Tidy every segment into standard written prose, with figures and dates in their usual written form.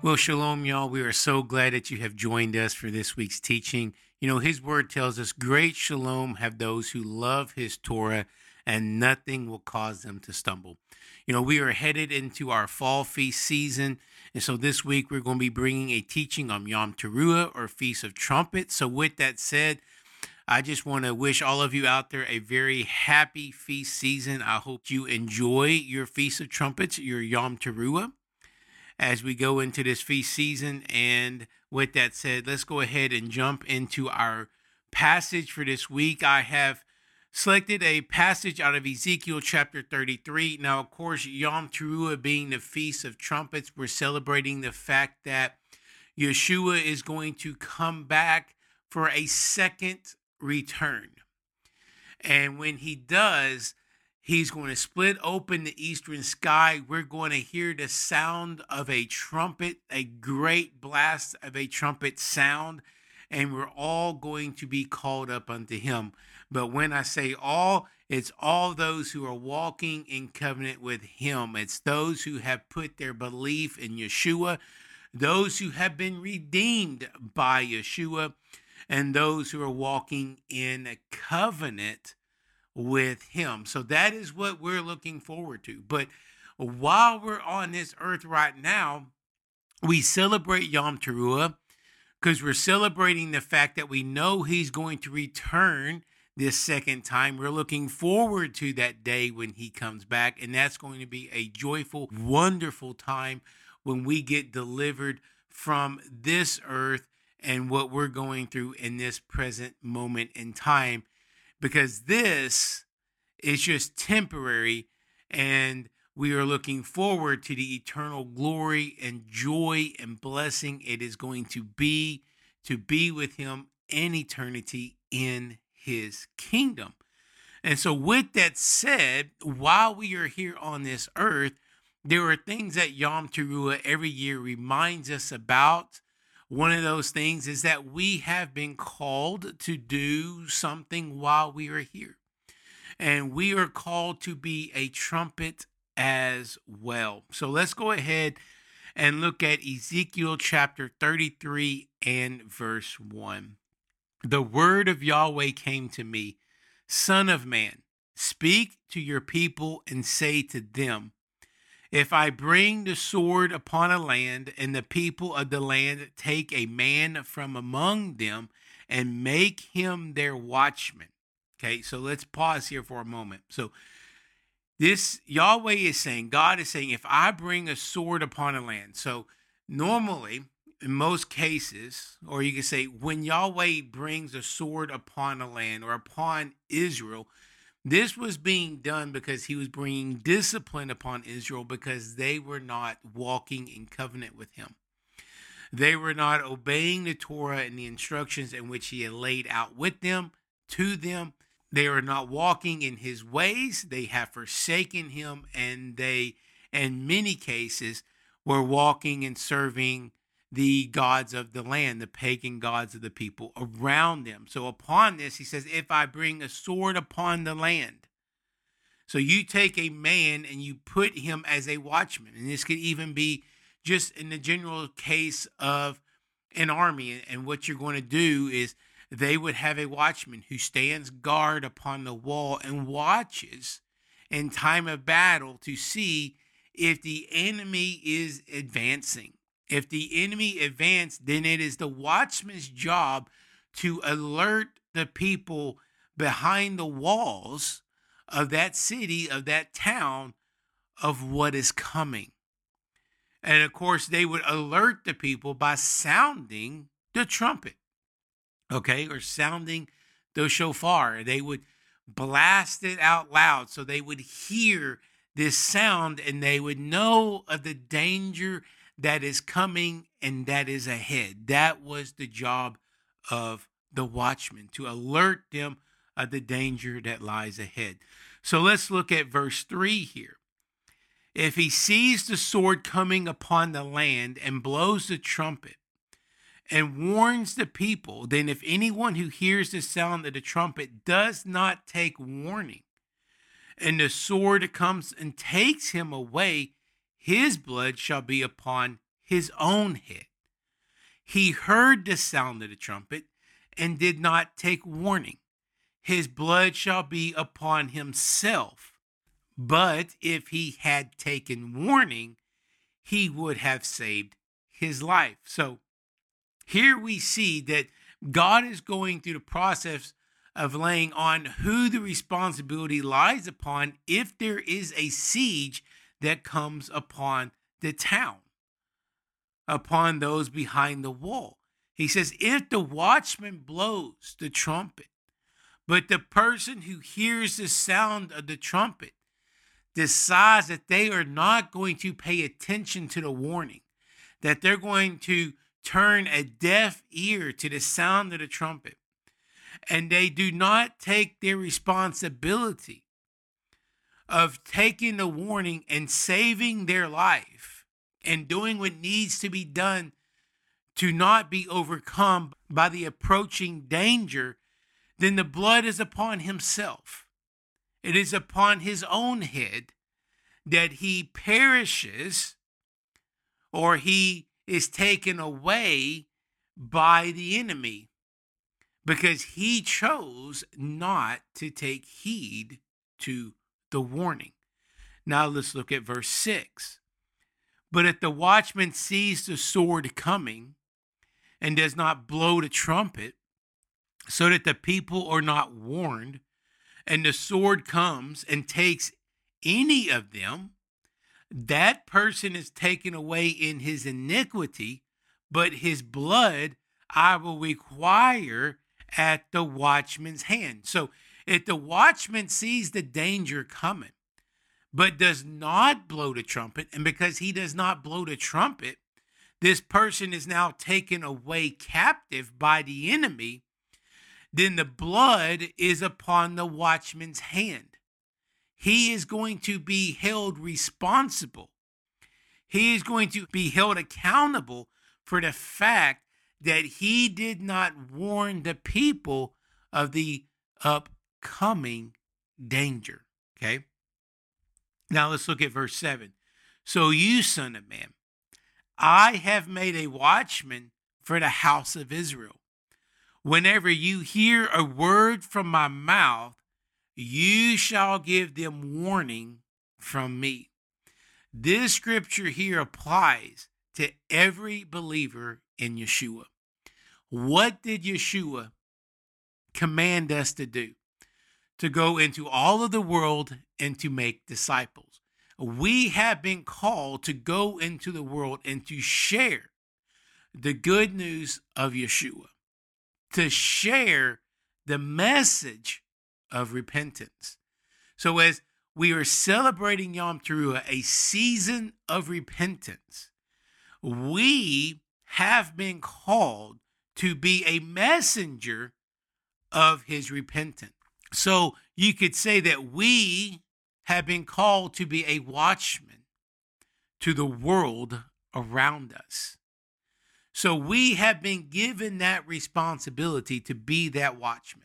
Well, shalom, y'all. We are so glad that you have joined us for this week's teaching. You know, his word tells us, great shalom have those who love his Torah, and nothing will cause them to stumble. You know, we are headed into our fall feast season. And so this week we're going to be bringing a teaching on Yom Teruah, or Feast of Trumpets. So with that said, I just want to wish all of you out there a very happy feast season. I hope you enjoy your Feast of Trumpets, your Yom Teruah, as we go into this feast season. And with that said, let's go ahead and jump into our passage for this week. I have selected a passage out of Ezekiel chapter 33. Now, of course, Yom Teruah being the Feast of Trumpets, we're celebrating the fact that Yeshua is going to come back for a second return. And when he does, he's going to split open the eastern sky. We're going to hear the sound of a trumpet, a great blast of a trumpet sound, and we're all going to be called up unto him. But when I say all, it's all those who are walking in covenant with him. It's those who have put their belief in Yeshua, those who have been redeemed by Yeshua, and those who are walking in a covenant with him. So that is what we're looking forward to. But while we're on this earth right now, we celebrate Yom Teruah because we're celebrating the fact that we know he's going to return this second time. We're looking forward to that day when he comes back, and that's going to be a joyful, wonderful time when we get delivered from this earth and what we're going through in this present moment in time, because this is just temporary, and we are looking forward to the eternal glory and joy and blessing it is going to be with him in eternity in his kingdom. And so with that said, while we are here on this earth, there are things that Yom Teruah every year reminds us about. One of those things is that we have been called to do something while we are here. And we are called to be a trumpet as well. So let's go ahead and look at Ezekiel chapter 33 and verse 1. The word of Yahweh came to me, Son of man, speak to your people and say to them, if I bring the sword upon a land, and the people of the land take a man from among them and make him their watchman. Okay, so let's pause here for a moment. So this Yahweh is saying, God is saying, if I bring a sword upon a land. So normally, in most cases, or you can say when Yahweh brings a sword upon a land or upon Israel, this was being done because he was bringing discipline upon Israel because they were not walking in covenant with him. They were not obeying the Torah and the instructions in which he had laid out with them, to them. They were not walking in his ways. They have forsaken him, and they, in many cases, were walking and serving the gods of the land, the pagan gods of the people around them. So upon this, he says, if I bring a sword upon the land. So you take a man and you put him as a watchman. And this could even be just in the general case of an army. And what you're going to do is they would have a watchman who stands guard upon the wall and watches in time of battle to see if the enemy is advancing. If the enemy advanced, then it is the watchman's job to alert the people behind the walls of that city, of that town, of what is coming. And of course, they would alert the people by sounding the trumpet, okay, or sounding the shofar. They would blast it out loud so they would hear this sound and they would know of the danger that is coming and that is ahead. That was the job of the watchman, to alert them of the danger that lies ahead. So let's look at verse 3 here. If he sees the sword coming upon the land and blows the trumpet and warns the people, then if anyone who hears the sound of the trumpet does not take warning, and the sword comes and takes him away, his blood shall be upon his own head. He heard the sound of the trumpet and did not take warning. His blood shall be upon himself. But if he had taken warning, he would have saved his life. So here we see that God is going through the process of laying on who the responsibility lies upon if there is a siege that comes upon the town, upon those behind the wall. He says, if the watchman blows the trumpet, but the person who hears the sound of the trumpet decides that they are not going to pay attention to the warning, that they're going to turn a deaf ear to the sound of the trumpet, and they do not take their responsibility of taking the warning and saving their life and doing what needs to be done to not be overcome by the approaching danger, then the blood is upon himself. It is upon his own head that he perishes, or he is taken away by the enemy, because he chose not to take heed to the warning. Now let's look at verse 6. But if the watchman sees the sword coming and does not blow the trumpet, so that the people are not warned, and the sword comes and takes any of them, that person is taken away in his iniquity, but his blood I will require at the watchman's hand. So if the watchman sees the danger coming, but does not blow the trumpet, and because he does not blow the trumpet, this person is now taken away captive by the enemy, then the blood is upon the watchman's hand. He is going to be held responsible. He is going to be held accountable for the fact that he did not warn the people of the upcoming danger. Okay? Now let's look at verse 7. So you, son of man, I have made a watchman for the house of Israel. Whenever you hear a word from my mouth, you shall give them warning from me. This scripture here applies to every believer in Yeshua. What did Yeshua command us to do? To go into all of the world and to make disciples. We have been called to go into the world and to share the good news of Yeshua, to share the message of repentance. So as we are celebrating Yom Teruah, a season of repentance, we have been called to be a messenger of his repentance. So you could say that we have been called to be a watchman to the world around us. So we have been given that responsibility to be that watchman.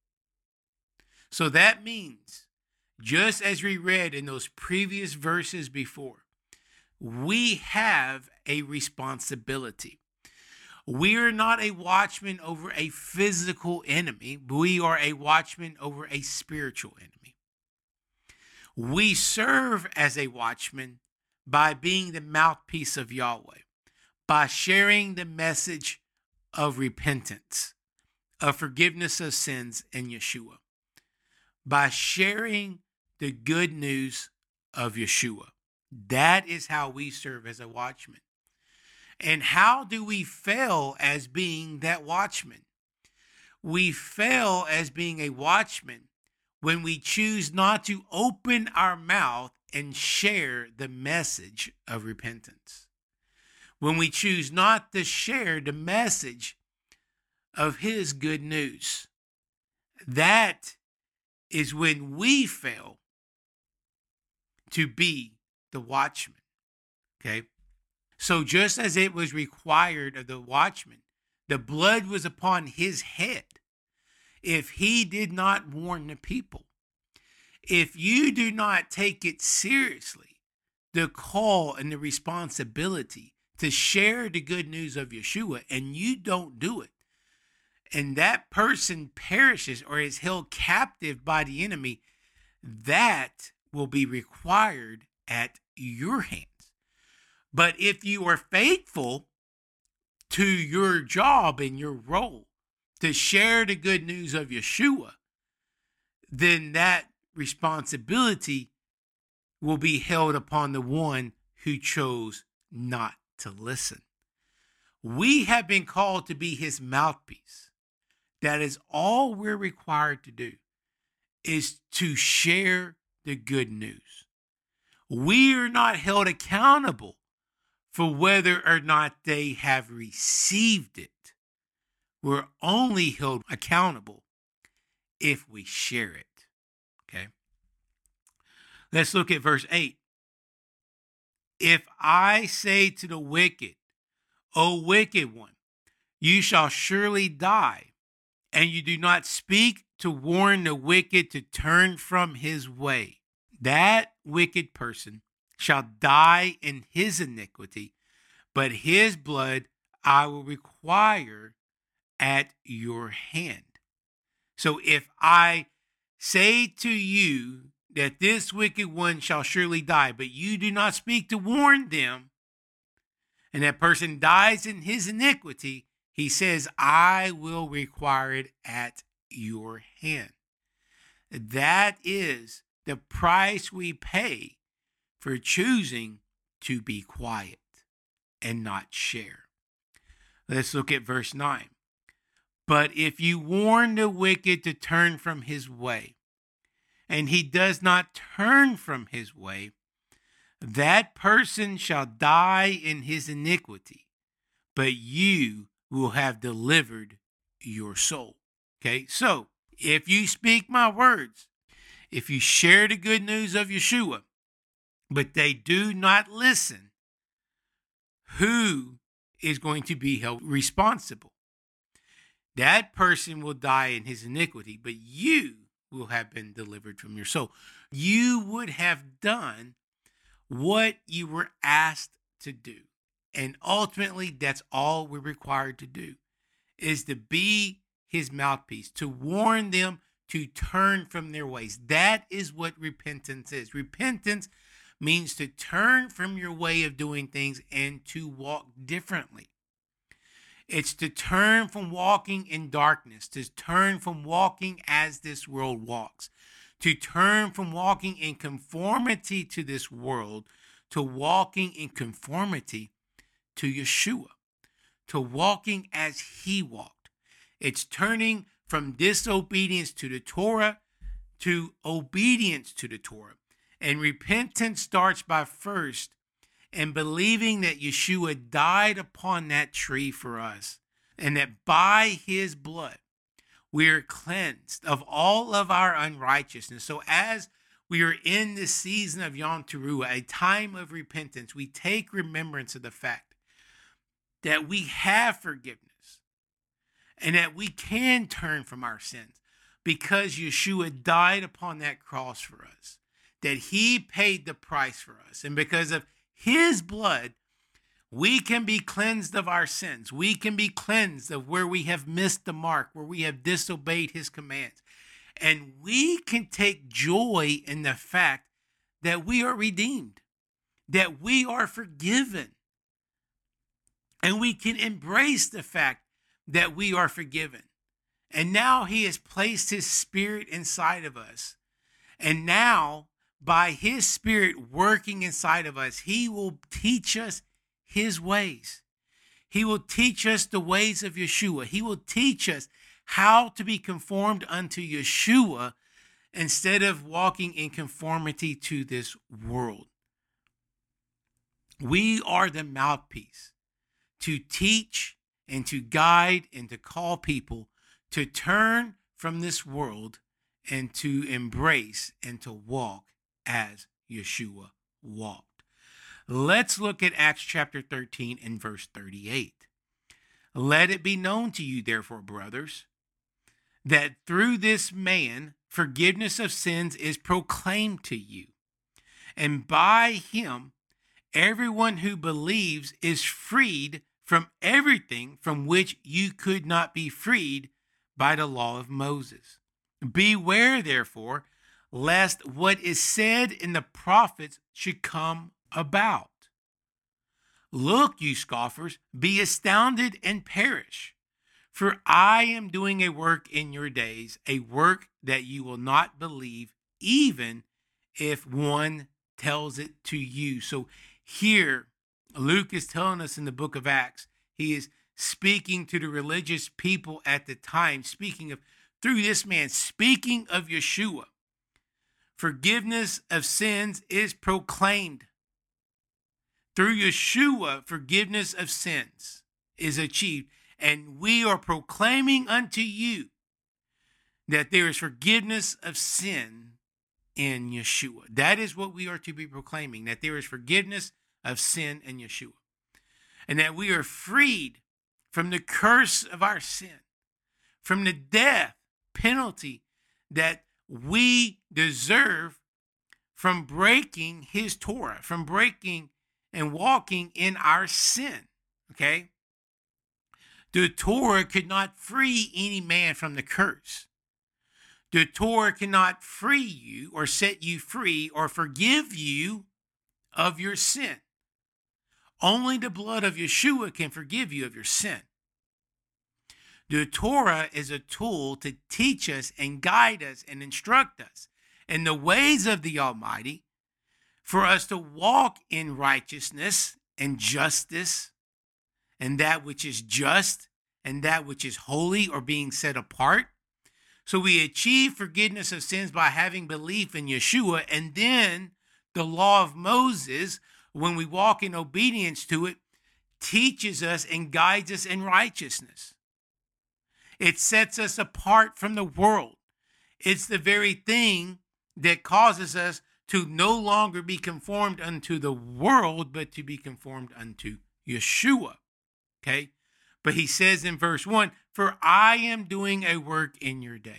So that means, just as we read in those previous verses before, we have a responsibility. We are not a watchman over a physical enemy. We are a watchman over a spiritual enemy. We serve as a watchman by being the mouthpiece of Yahweh, by sharing the message of repentance, of forgiveness of sins in Yeshua, by sharing the good news of Yeshua. That is how we serve as a watchman. And how do we fail as being that watchman? We fail as being a watchman when we choose not to open our mouth and share the message of repentance. When we choose not to share the message of his good news. That is when we fail to be the watchman. Okay? So just as it was required of the watchman, the blood was upon his head if he did not warn the people. If you do not take it seriously, the call and the responsibility to share the good news of Yeshua and you don't do it, and that person perishes or is held captive by the enemy, that will be required at your hands. But if you are faithful to your job and your role to share the good news of Yeshua, then that responsibility will be held upon the one who chose not to listen. We have been called to be his mouthpiece. That is all we're required to do, is to share the good news. We are not held accountable for whether or not they have received it. We're only held accountable if we share it. Okay? Let's look at verse 8. If I say to the wicked, O wicked one, you shall surely die, and you do not speak to warn the wicked to turn from his way, that wicked person shall die in his iniquity, but his blood I will require at your hand. So if I say to you that this wicked one shall surely die, but you do not speak to warn them, and that person dies in his iniquity, he says, I will require it at your hand. That is the price we pay for choosing to be quiet and not share. Let's look at verse 9. But if you warn the wicked to turn from his way, and he does not turn from his way, that person shall die in his iniquity, but you will have delivered your soul. Okay, so if you speak my words, if you share the good news of Yeshua, but they do not listen, who is going to be held responsible? That person will die in his iniquity, but you will have been delivered from your soul. You would have done what you were asked to do. And ultimately, that's all we're required to do, is to be his mouthpiece, to warn them to turn from their ways. That is what repentance is. Repentance means to turn from your way of doing things and to walk differently. It's to turn from walking in darkness, to turn from walking as this world walks, to turn from walking in conformity to this world, to walking in conformity to Yeshua, to walking as he walked. It's turning from disobedience to the Torah to obedience to the Torah. And repentance starts by first and believing that Yeshua died upon that tree for us, and that by his blood we are cleansed of all of our unrighteousness. So as we are in this season of Yom Teruah, a time of repentance, we take remembrance of the fact that we have forgiveness and that we can turn from our sins because Yeshua died upon that cross for us, that he paid the price for us. And because of his blood, we can be cleansed of our sins. We can be cleansed of where we have missed the mark, where we have disobeyed his commands. And we can take joy in the fact that we are redeemed, that we are forgiven. And we can embrace the fact that we are forgiven. And now he has placed his spirit inside of us. And now, by his spirit working inside of us, he will teach us his ways. He will teach us the ways of Yeshua. He will teach us how to be conformed unto Yeshua instead of walking in conformity to this world. We are the mouthpiece to teach and to guide and to call people to turn from this world and to embrace and to walk as Yeshua walked. Let's look at Acts chapter 13 and verse 38. Let it be known to you, therefore, brothers, that through this man forgiveness of sins is proclaimed to you, and by him Everyone who believes is freed from everything from which you could not be freed by the law of Moses. Beware, therefore, lest what is said in the prophets should come about. Look, you scoffers, be astounded and perish. For I am doing a work in your days, a work that you will not believe, even if one tells it to you. So here, Luke is telling us in the book of Acts, he is speaking to the religious people at the time, through this man, speaking of Yeshua. Forgiveness of sins is proclaimed. Through Yeshua, forgiveness of sins is achieved. And we are proclaiming unto you that there is forgiveness of sin in Yeshua. That is what we are to be proclaiming, that there is forgiveness of sin in Yeshua. And that we are freed from the curse of our sin, from the death penalty that we deserve from breaking his Torah, from breaking and walking in our sin. Okay? The Torah could not free any man from the curse. The Torah cannot free you or set you free or forgive you of your sin. Only the blood of Yeshua can forgive you of your sin. The Torah is a tool to teach us and guide us and instruct us in the ways of the Almighty for us to walk in righteousness and justice and that which is just and that which is holy or being set apart. So we achieve forgiveness of sins by having belief in Yeshua, and then the law of Moses, when we walk in obedience to it, teaches us and guides us in righteousness. It sets us apart from the world. It's the very thing that causes us to no longer be conformed unto the world, but to be conformed unto Yeshua. Okay? But he says in verse 1, for I am doing a work in your day.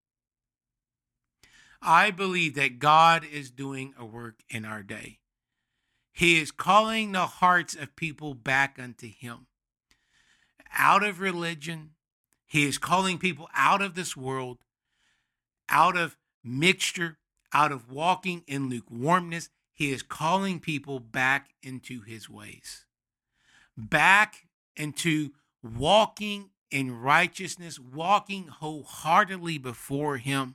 I believe that God is doing a work in our day. He is calling the hearts of people back unto him. Out of religion, he is calling people out of this world, out of mixture, out of walking in lukewarmness. He is calling people back into his ways, back into walking in righteousness, walking wholeheartedly before him,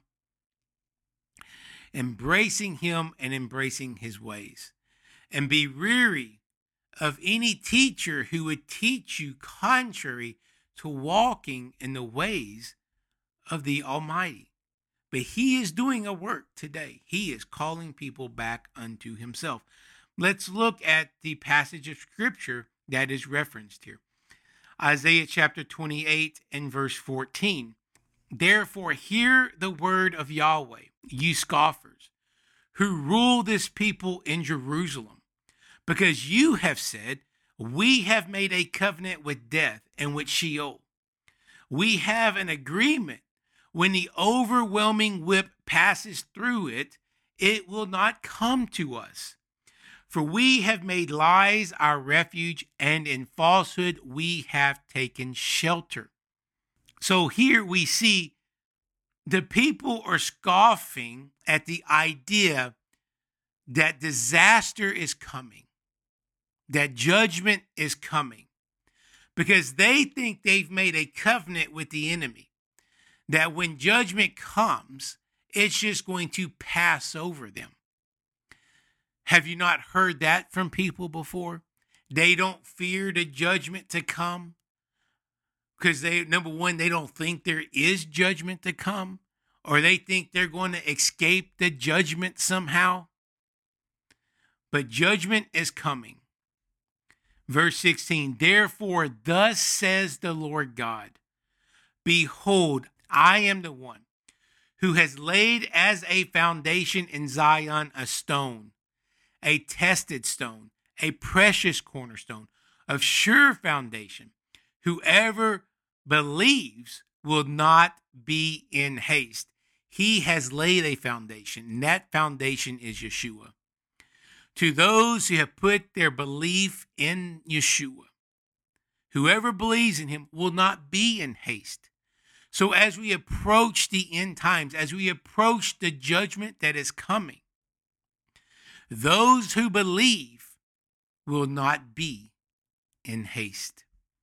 embracing him and embracing his ways. And be weary of any teacher who would teach you contrary to walking in the ways of the Almighty. But he is doing a work today. He is calling people back unto himself. Let's look at the passage of scripture that is referenced here. Isaiah chapter 28 and verse 14. Therefore hear the word of Yahweh, you scoffers, who rule this people in Jerusalem, because you have said, we have made a covenant with death and with Sheol. We have an agreement. When the overwhelming whip passes through it, it will not come to us. For we have made lies our refuge, and in falsehood we have taken shelter. So here we see the people are scoffing at the idea that disaster is coming, that judgment is coming, because they think they've made a covenant with the enemy, that when judgment comes, it's just going to pass over them. Have you not heard that from people before? They don't fear the judgment to come because number one, they don't think there is judgment to come, or they think they're going to escape the judgment somehow. But judgment is coming. Verse 16, therefore, thus says the Lord God, behold, I am the one who has laid as a foundation in Zion a stone, a tested stone, a precious cornerstone of sure foundation. Whoever believes will not be in haste. He has laid a foundation, and that foundation is Yeshua. To those who have put their belief in Yeshua, whoever believes in him will not be in haste. So as we approach the end times, as we approach the judgment that is coming, those who believe will not be in haste.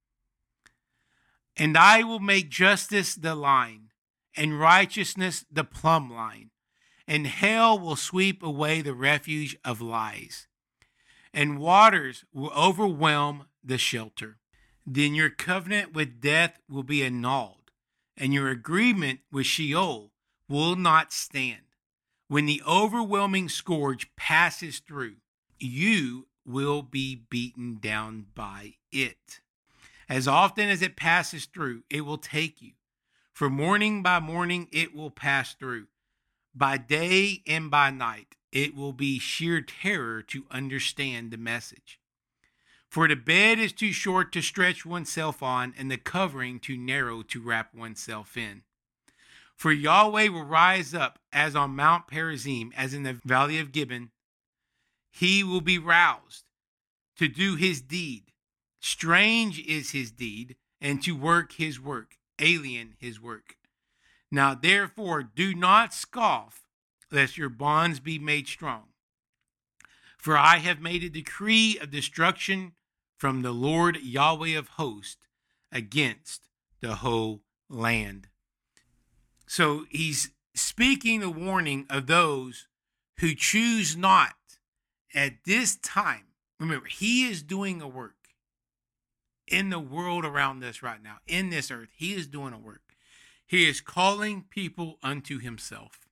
And I will make justice the line, and righteousness the plumb line, and hell will sweep away the refuge of lies, and waters will overwhelm the shelter. Then your covenant with death will be annulled, and your agreement with Sheol will not stand. When the overwhelming scourge passes through, you will be beaten down by it. As often as it passes through, it will take you. For morning by morning, it will pass through. By day and by night, it will be sheer terror to understand the message. For the bed is too short to stretch oneself on, and the covering too narrow to wrap oneself in. For Yahweh will rise up as on Mount Perazim, as in the valley of Gibeon. He will be roused to do his deed. Strange is his deed, and to work his work, alien his work. Now therefore do not scoff, lest your bonds be made strong. For I have made a decree of destruction from the Lord Yahweh of hosts against the whole land. So he's speaking a warning of those who choose not at this time. Remember, he is doing a work in the world around us right now, in this earth. He is doing a work. He is calling people unto himself.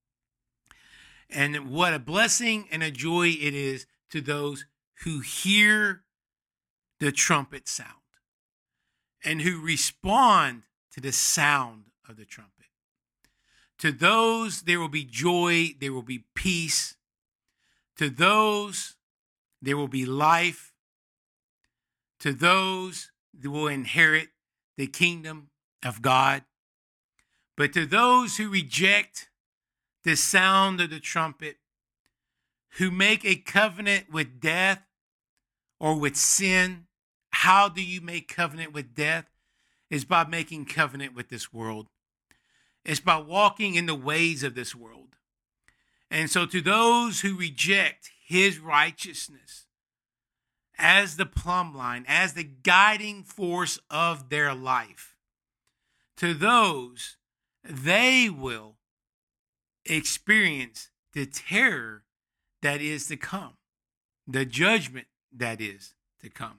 And what a blessing and a joy it is to those who hear the trumpet sound and who respond to the sound of the trumpet. To those, there will be joy, there will be peace. To those, there will be life. To those that will inherit the kingdom of God. But to those who reject the sound of the trumpet, who make a covenant with death or with sin, how do you make covenant with death? It's by making covenant with this world. It's by walking in the ways of this world. And so to those who reject his righteousness as the plumb line, as the guiding force of their life, to those, they will experience the terror that is to come, the judgment that is to come.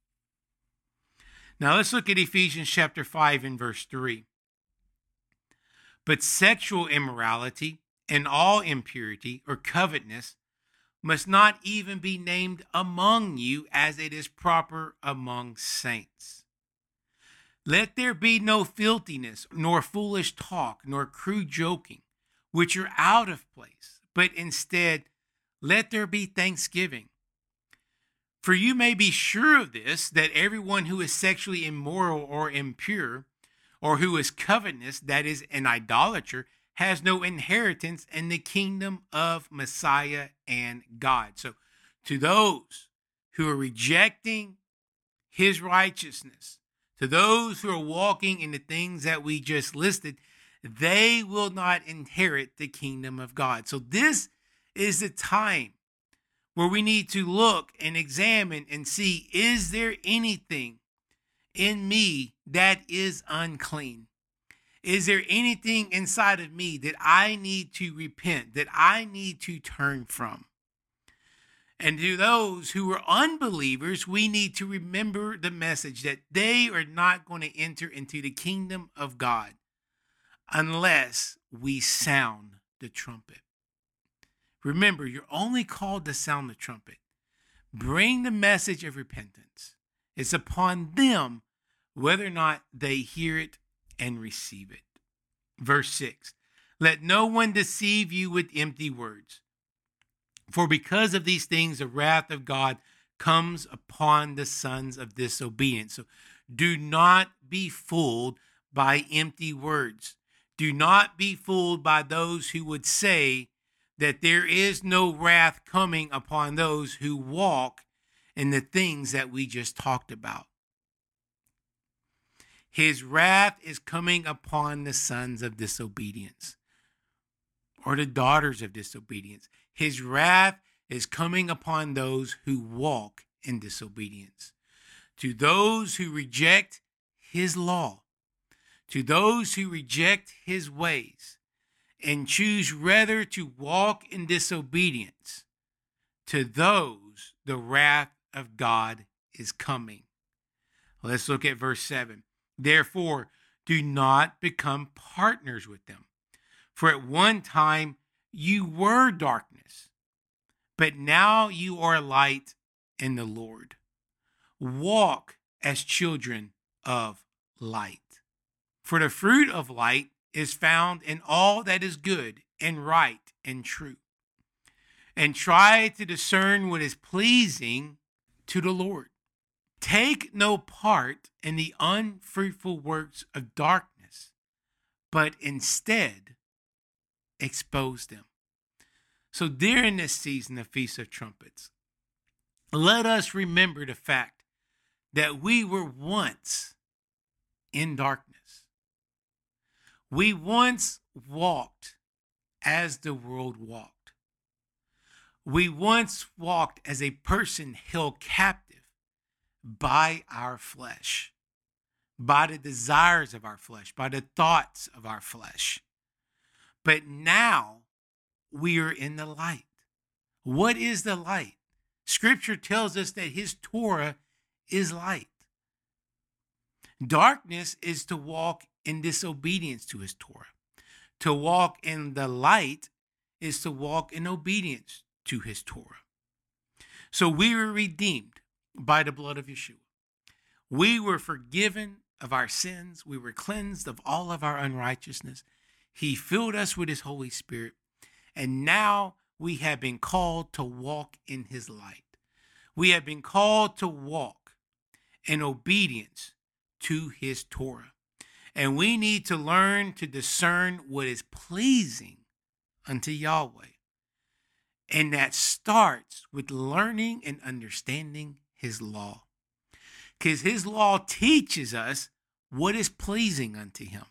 Now let's look at Ephesians chapter 5 and verse 3. But sexual immorality and all impurity or covetousness must not even be named among you, as it is proper among saints. Let there be no filthiness, nor foolish talk, nor crude joking, which are out of place, but instead let there be thanksgiving. For you may be sure of this, that everyone who is sexually immoral or impure, or who is covetous, that is, an idolater, has no inheritance in the kingdom of Messiah and God. So to those who are rejecting his righteousness, to those who are walking in the things that we just listed, they will not inherit the kingdom of God. So this is the time where we need to look and examine and see, is there anything in me that is unclean? Is there anything inside of me that I need to repent, that I need to turn from? And to those who are unbelievers, we need to remember the message that they are not going to enter into the kingdom of God unless we sound the trumpet. Remember, you're only called to sound the trumpet. Bring the message of repentance. It's upon them whether or not they hear it and receive it. Verse 6, let no one deceive you with empty words. For because of these things, the wrath of God comes upon the sons of disobedience. So do not be fooled by empty words. Do not be fooled by those who would say that there is no wrath coming upon those who walk in the things that we just talked about. His wrath is coming upon the sons of disobedience or the daughters of disobedience. His wrath is coming upon those who walk in disobedience. To those who reject his law, to those who reject his ways, and choose rather to walk in disobedience, to those the wrath of God is coming. Let's look at verse 7. Therefore, do not become partners with them. For at one time you were darkness, but now you are light in the Lord. Walk as children of light. For the fruit of light is found in all that is good and right and true. And try to discern what is pleasing to the Lord. Take no part in the unfruitful works of darkness, but instead expose them. So during this season of Feast of Trumpets, let us remember the fact that we were once in darkness. We once walked as the world walked. We once walked as a person held captive by our flesh, by the desires of our flesh, by the thoughts of our flesh. But now we are in the light. What is the light? Scripture tells us that his Torah is light. Darkness is to walk in disobedience to his Torah. To walk in the light is to walk in obedience to his Torah. So we were redeemed by the blood of Yeshua. We were forgiven of our sins. We were cleansed of all of our unrighteousness. He filled us with his Holy Spirit. And now we have been called to walk in his light. We have been called to walk in obedience to his Torah. And we need to learn to discern what is pleasing unto Yahweh. And that starts with learning and understanding his law. Because his law teaches us what is pleasing unto him.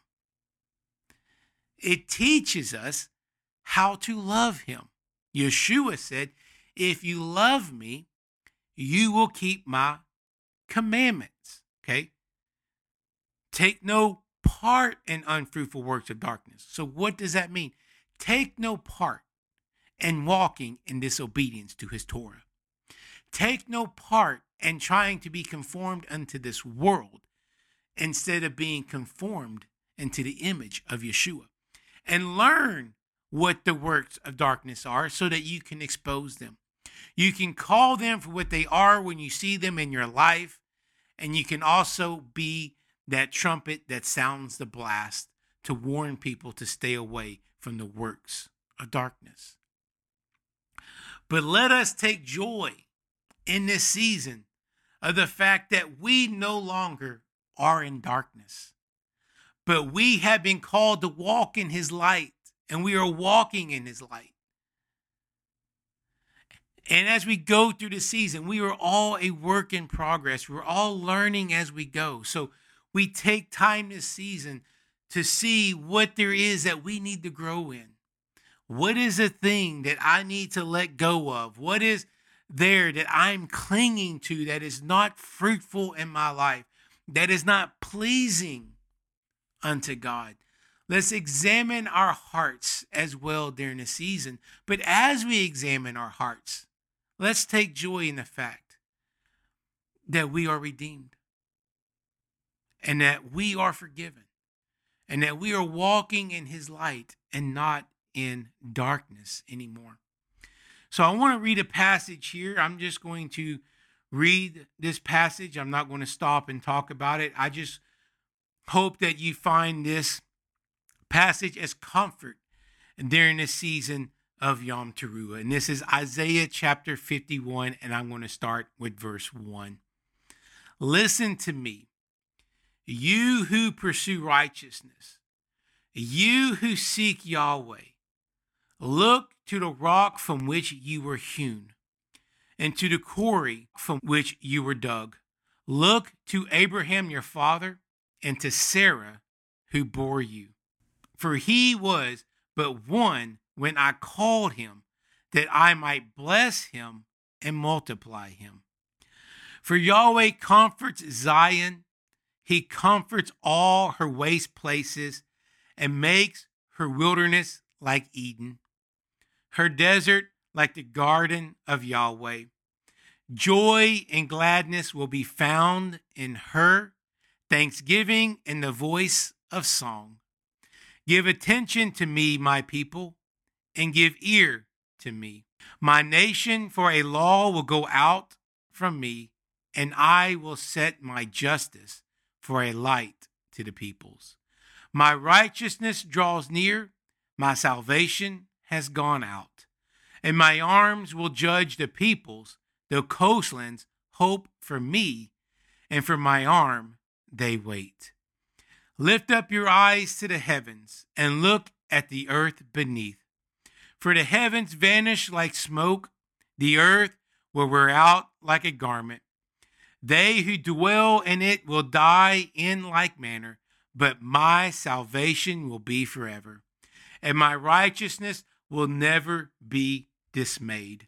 It teaches us how to love him. Yeshua said, if you love me, you will keep my commandments. Okay? Take no part in unfruitful works of darkness. So what does that mean? Take no part in walking in disobedience to his Torah. Take no part in trying to be conformed unto this world instead of being conformed into the image of Yeshua. And learn what the works of darkness are so that you can expose them. You can call them for what they are when you see them in your life. And you can also be that trumpet that sounds the blast to warn people to stay away from the works of darkness. But let us take joy in this season of the fact that we no longer are in darkness, but we have been called to walk in his light, and we are walking in his light. And as we go through the season, we are all a work in progress. We're all learning as we go. So we take time this season to see what there is that we need to grow in. What is a thing that I need to let go of? What is there that I'm clinging to that is not fruitful in my life, that is not pleasing unto God? Let's examine our hearts as well during the season. But as we examine our hearts, let's take joy in the fact that we are redeemed and that we are forgiven and that we are walking in his light and not in darkness anymore. So I want to read a passage here. I'm just going to read this passage. I'm not going to stop and talk about it. I just hope that you find this passage as comfort during this season of Yom Teruah. And this is Isaiah chapter 51, and I'm going to start with verse 1. Listen to me, you who pursue righteousness, you who seek Yahweh. Look to the rock from which you were hewn, and to the quarry from which you were dug. Look to Abraham your father, and to Sarah who bore you. For he was but one when I called him, that I might bless him and multiply him. For Yahweh comforts Zion, he comforts all her waste places, and makes her wilderness like Eden, her desert like the garden of Yahweh. Joy and gladness will be found in her, thanksgiving and the voice of song. Give attention to me, my people, and give ear to me. My nation, for a law will go out from me, and I will set my justice for a light to the peoples. My righteousness draws near, my salvation has gone out, and my arms will judge the peoples. The coastlands hope for me, and for my arm they wait. Lift up your eyes to the heavens, and look at the earth beneath. For the heavens vanish like smoke, the earth will wear out like a garment. They who dwell in it will die in like manner, but my salvation will be forever, and my righteousness will never be dismayed.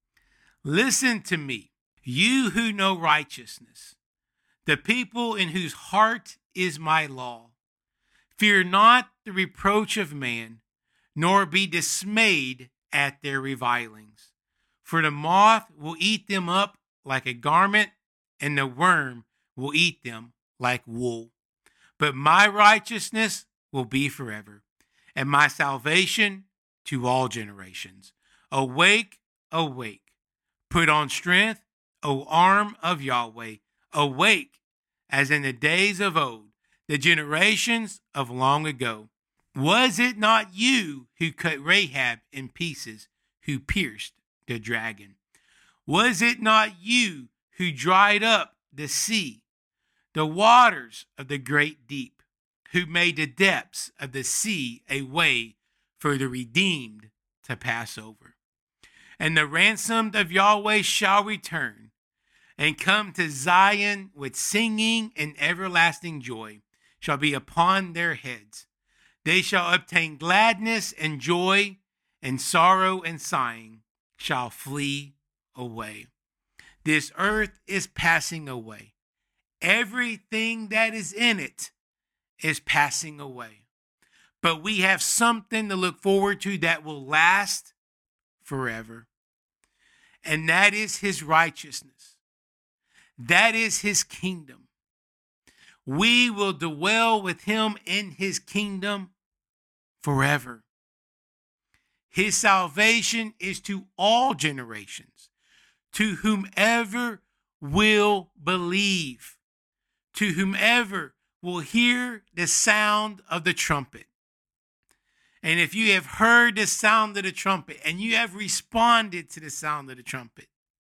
Listen to me, you who know righteousness, the people in whose heart is my law. Fear not the reproach of man, nor be dismayed at their revilings. For the moth will eat them up like a garment, and the worm will eat them like wool. But my righteousness will be forever, and my salvation to all generations. Awake, awake. Put on strength, O arm of Yahweh. Awake, as in the days of old, the generations of long ago. Was it not you who cut Rahab in pieces, who pierced the dragon? Was it not you who dried up the sea, the waters of the great deep, who made the depths of the sea a way for the redeemed to pass over? And the ransomed of Yahweh shall return and come to Zion with singing, and everlasting joy shall be upon their heads. They shall obtain gladness and joy, and sorrow and sighing shall flee away. This earth is passing away. Everything that is in it is passing away. But we have something to look forward to that will last forever. And that is his righteousness. That is his kingdom. We will dwell with him in his kingdom forever. His salvation is to all generations, to whomever will believe, to whomever will hear the sound of the trumpet. And if you have heard the sound of the trumpet and you have responded to the sound of the trumpet,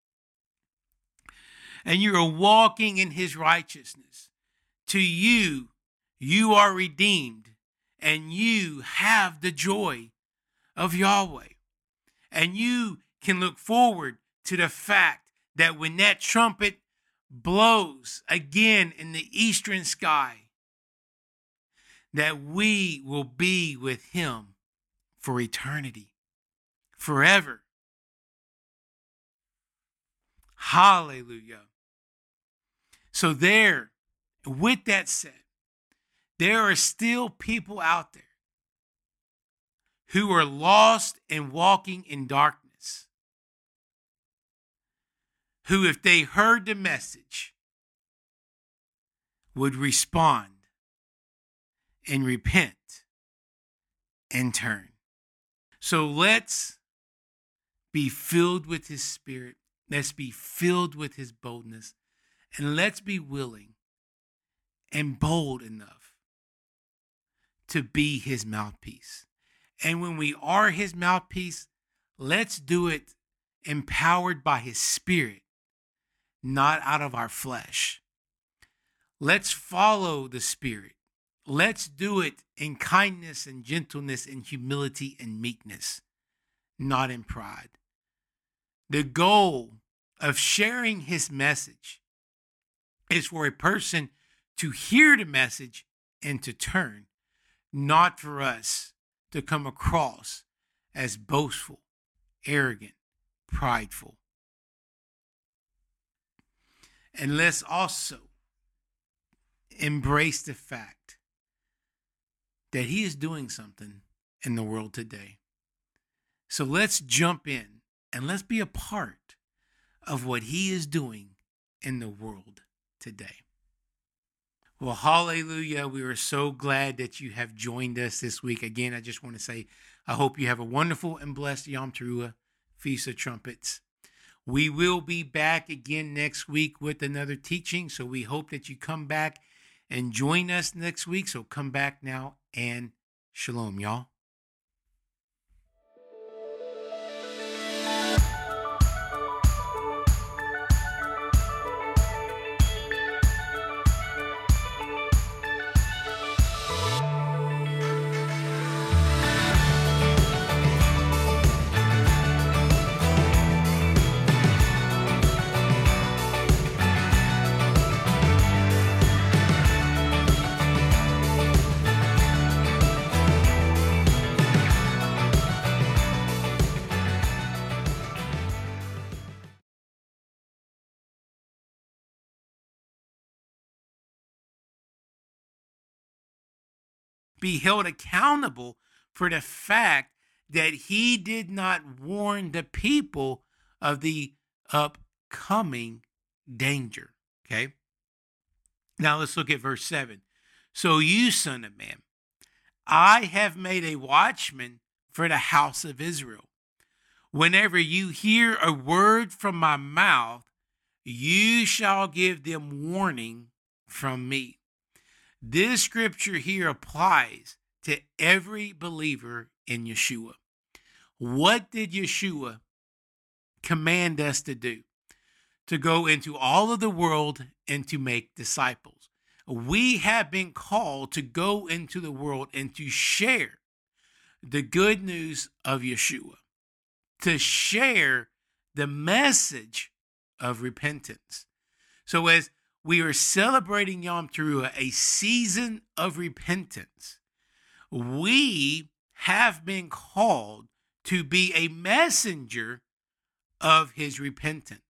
and you are walking in his righteousness, to you, you are redeemed, and you have the joy of Yahweh. And you can look forward to the fact that when that trumpet blows again in the eastern sky, that we will be with him for eternity, forever. Hallelujah. So with that said, there are still people out there who are lost and walking in darkness, who, if they heard the message, would respond and repent and turn. So let's be filled with his spirit. Let's be filled with his boldness. And let's be willing and bold enough to be his mouthpiece. And when we are his mouthpiece, let's do it empowered by his spirit, not out of our flesh. Let's follow the spirit. Let's do it in kindness and gentleness and humility and meekness. not in pride. The goal of sharing his message is for a person to hear the message and to turn, not for us to come across as boastful, arrogant, prideful. And let's also embrace the fact that he is doing something in the world today. So let's jump in and let's be a part of what he is doing in the world today. Well, hallelujah. We are so glad that you have joined us this week. Again, I just want to say, I hope you have a wonderful and blessed Yom Teruah, Feast of Trumpets. We will be back again next week with another teaching. So we hope that you come back and join us next week. So come back now and shalom, y'all. Be held accountable for the fact that he did not warn the people of the upcoming danger. Okay. Now let's look at verse 7. So you, son of man, I have made a watchman for the house of Israel. Whenever you hear a word from my mouth, you shall give them warning from me. This scripture here applies to every believer in Yeshua. What did Yeshua command us to do? To go into all of the world and to make disciples. We have been called to go into the world and to share the good news of Yeshua, to share the message of repentance. So as we are celebrating Yom Teruah, a season of repentance, we have been called to be a messenger of his repentance.